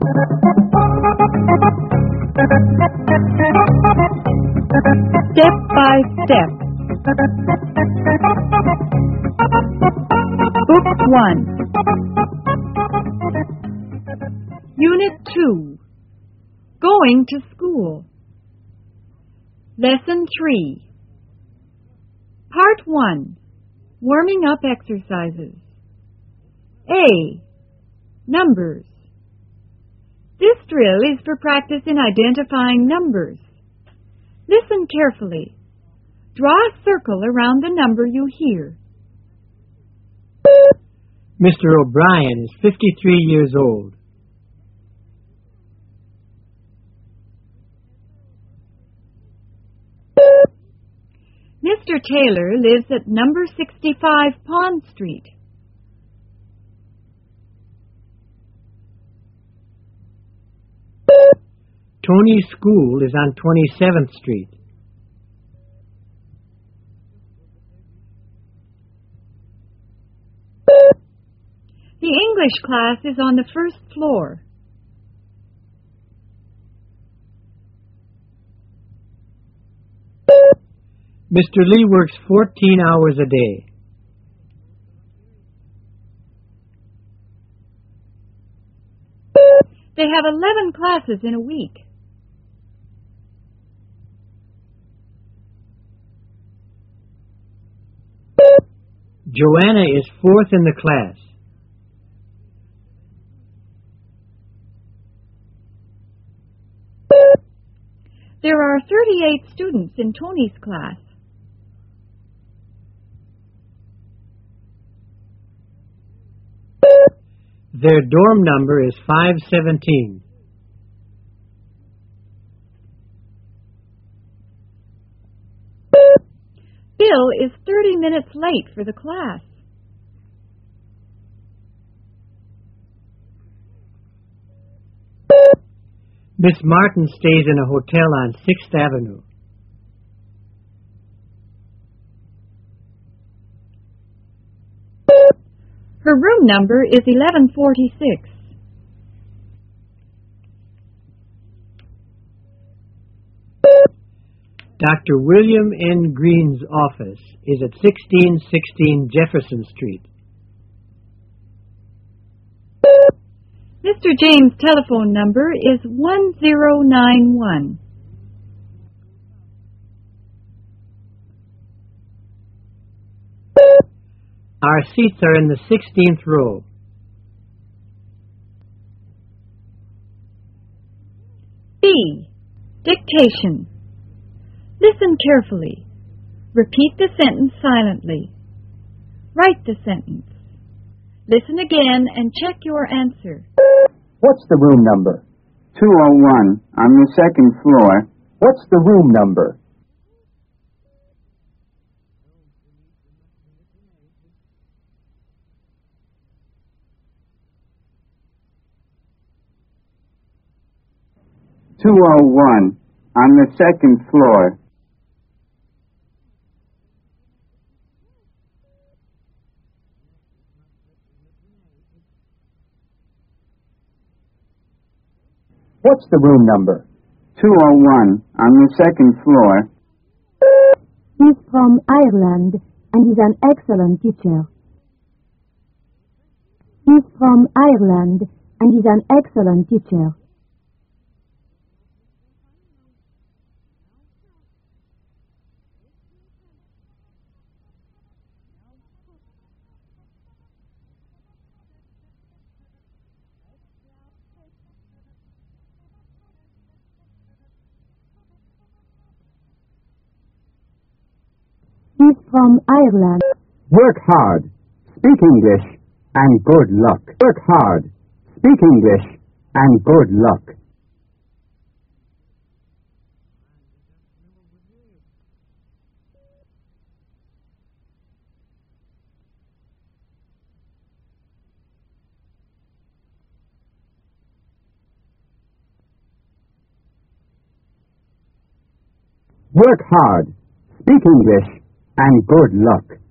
Step by step. Book 1. Unit 2. Going to school. Lesson 3. Part 1. Warming up exercises. A. Numbers. This drill is for practice in identifying numbers. Listen carefully. Draw a circle around the number you hear. Mr. O'Brien is 53 years old. Mr. Taylor lives at number 65 Pond Street. Tony's school is on 27th Street. The English class is on the first floor. Mr. Lee works 14 hours a day. They have 11 classes in a week. Joanna is 4th in the class. There are 38 students in Tony's class. Their dorm number is 517. Bill is 30 minutes late for the class. Miss Martin stays in a hotel on 6th Avenue. Her room number is 1146. Dr. William N. Green's office is at 1616 Jefferson Street. Mr. James' telephone number is 1091. Our seats are in the 16th row. B. Dictation. Listen carefully. Repeat the sentence silently. Write the sentence. Listen again and check your answer. What's the room number? 201 on the second floor. What's the room number? "201 on the second floor." What's the room number? 201 on the second floor. He's from Ireland and he's an excellent teacher. He's from Ireland and he's an excellent teacher. He's from Ireland. Work hard, speak English, and good luck. Work hard, speak English, and good luck. Work hard, speak English, and good luck.